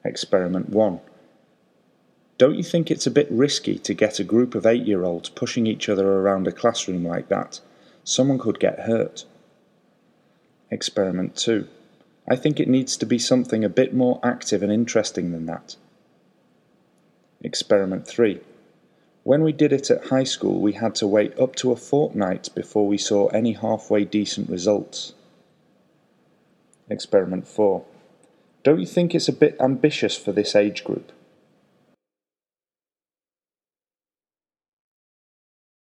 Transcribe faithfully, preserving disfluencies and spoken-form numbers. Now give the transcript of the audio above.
Experiment one. Don't you think it's a bit risky to get a group of eight-year-olds pushing each other around a classroom like that? Someone could get hurt. Experiment two. I think it needs to be something a bit more active and interesting than that. Experiment three. When we did it at high school, we had to wait up to a fortnight before we saw any halfway decent results. Experiment four. Don't you think it's a bit ambitious for this age group?